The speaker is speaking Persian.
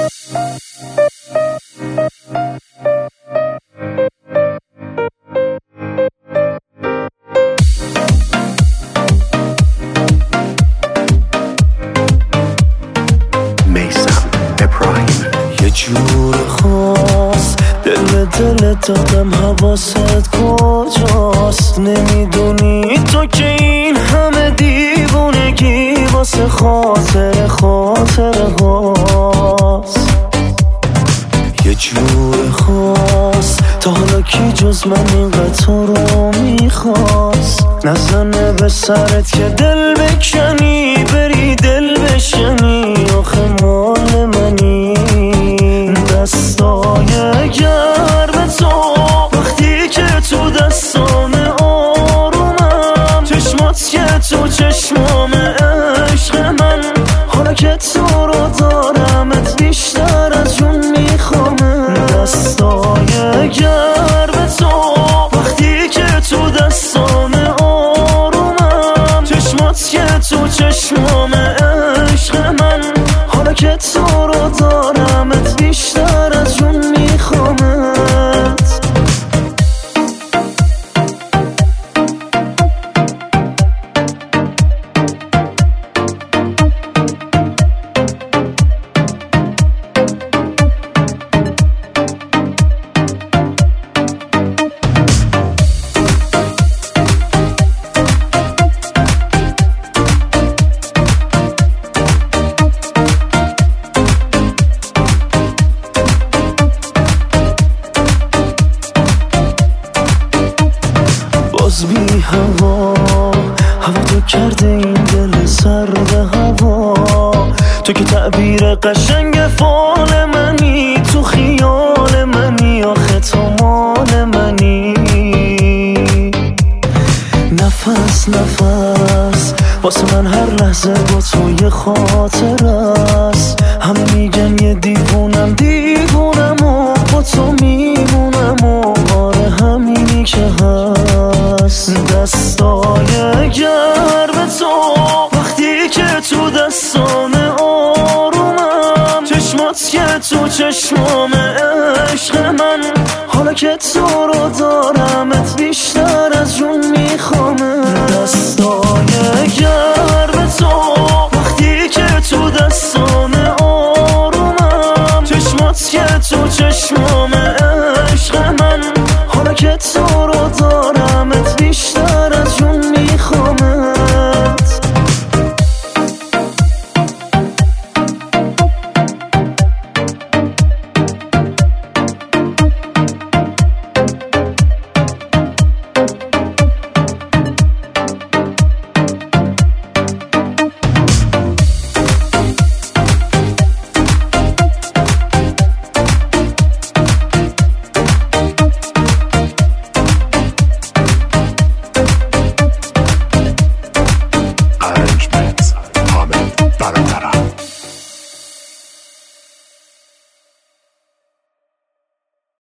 جور خاص دل به دل دادم، حواست کجاست؟ نمیدونی تو که این همه دیوونگی واسه خاطر هاست. یه جور خاص تا حالا کی جز من اینقدر تو رو میخواست؟ نزنه به سرت که دل بکنی، بری دل بشنی، آخه مال منی. دستای گرم تو وقتی که تو دستام آرومم، چشمات که تو چشمام عشق من، حالا که تو رو دارمت بیشتر از جون میخوامه. دستای گرم تو وقتی که تو دستام آرومم، چشمات که تو چشمام عشق من، حالا که تو رو دارمت بیشتر از جون میخوامت. باز بی هوا تو کرده این دل سرد هوا. تو که تعبیر قشنگ فال منی، تو خیال منی، آخه تو مال منی. نفس واسه من هر لحظه با تو یه خاطر است. همه میگن یه دیوونم و با تو میمونم و آره همینی که هست. دستای گرم تو وقتی که تو دستام آرومم، چشمات که تو چشمام عشق من، حالا که تو رو دارمت بیشتر از جون میخوامه. دستای گرم تو وقتی که تو دستام آرومم، چشمات که تو چشمام